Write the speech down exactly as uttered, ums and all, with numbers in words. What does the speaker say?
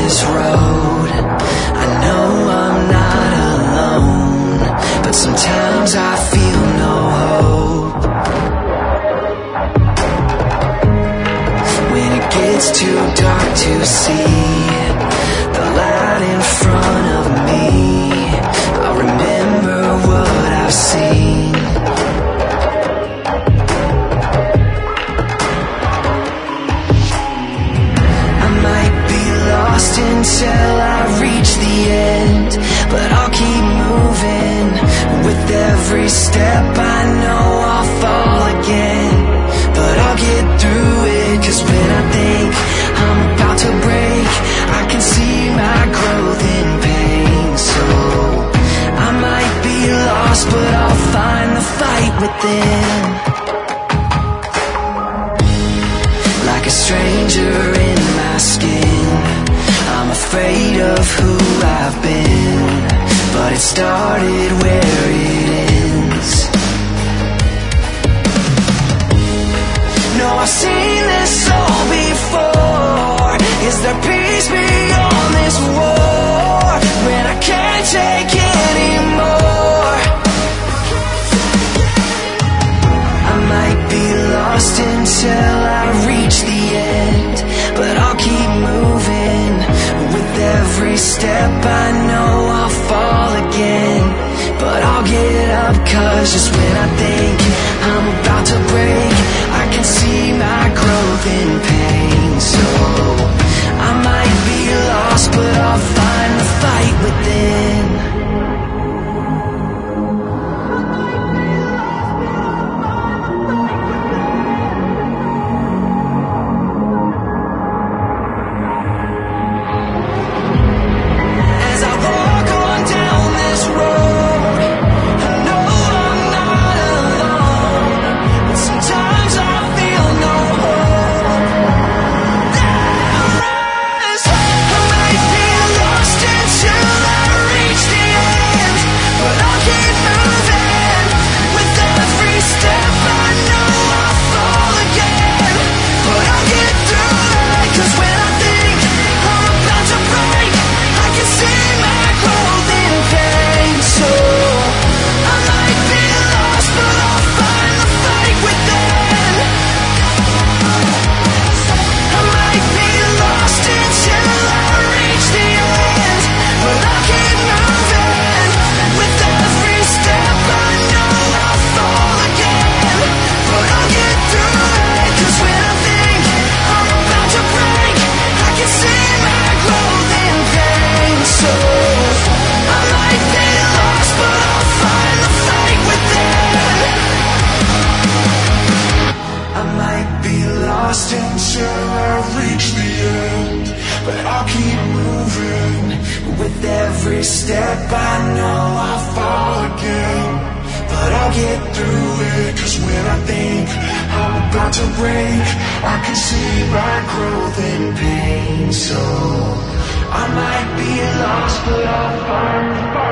this road, I know I'm not alone, but sometimes I feel no hope. When it gets too dark to see the light in front of me, I'll remember what I've seen. Until I reach the end, but I'll keep moving. With every step I know I'll fall again, but I'll get through it. Cause when I think I'm about to break, I can see my growth in pain. So I might be lost, but I'll find the fight within. Like a stranger in my skin, I'm afraid of who I've been, but it started where it ends. No, I've seen this all before. Is there peace beyond this war? When I can't take anymore, I might be lost until I reach the end, but I'll keep moving. With every step I know I'll fall again, but I'll get up. Cause just when I think I'm about to break, I can see my growth in pain. So I might be lost, but I'll find the fight within. Every step I know I'll fall again, but I'll get through it. Cause when I think I'm about to break, I can see my growth in pain. So I might be lost, but I'll find the